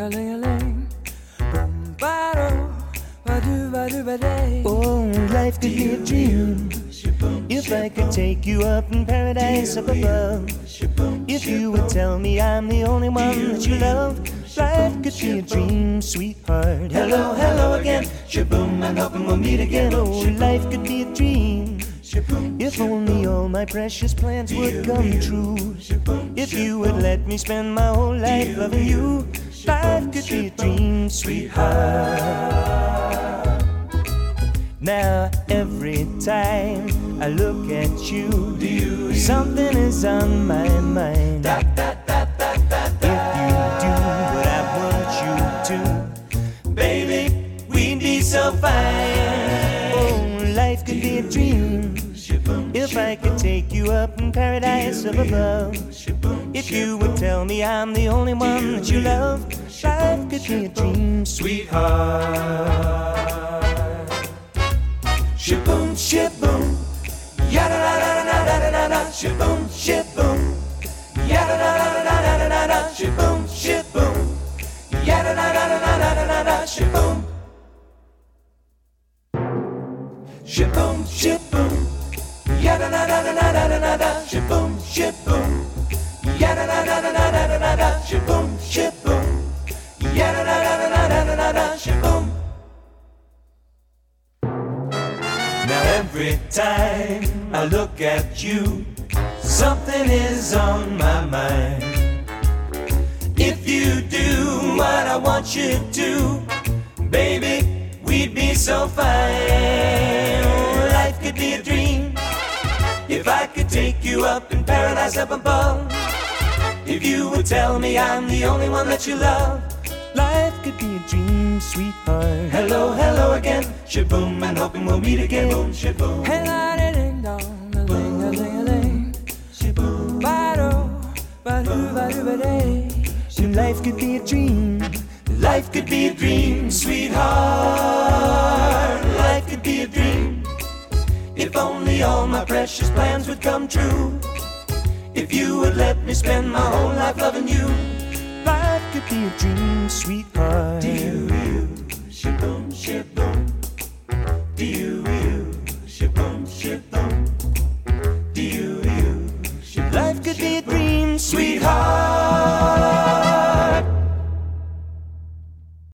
ling-a-ling-a-ling. Boom-ba-do, oh, life could be a dream if I could take you up in paradise up above. If you would tell me I'm the only one that you love, life could be a dream, sweetheart. Hello, hello again, shaboom, and hoping we'll meet again. Oh, life could be a dream if only all my precious plans would come true. If you would let me spend my whole life loving you, life could be a dream, sweetheart. Now every time I look at you, something is on my mind. If you do what I want you to, baby, we'd be so fine. Oh, life could be a dream if I could take you up in paradise up above. If you would tell me I'm the only one that you love, life could be a dream, sweetheart. Shaboom, shaboom, yada da da da da da da. Shaboom, shaboom, yada da da da da da da. Shaboom, shaboom, yada da da da da da da. Shaboom, shaboom, shaboom, yada da da da da da da. Shaboom, shaboom, yada da da da da da da. Shaboom, shaboom, yada da da da da da da. Shaboom. Now every time I look at you, something is on my mind. If you do what I want you to, baby, we'd be so fine. Oh, life could be a dream if I could take you up in paradise up above. If you would tell me I'm the only one that you love, life could be a dream, sweetheart. Hello, hello again, shaboom, and hoping we'll meet again. Boom, shaboom. Hey-la-ding-dong, a-ling-a-ling-a-ling. Shaboom. Ba-do, ba-do, ba-do, ba-day. Life could be a dream. Life could be a dream, sweetheart. Life could be a dream if only all my precious plans would come true. If you would let me spend my whole life loving you, life could be a dream, sweetheart. Do you, shaboom, shaboom.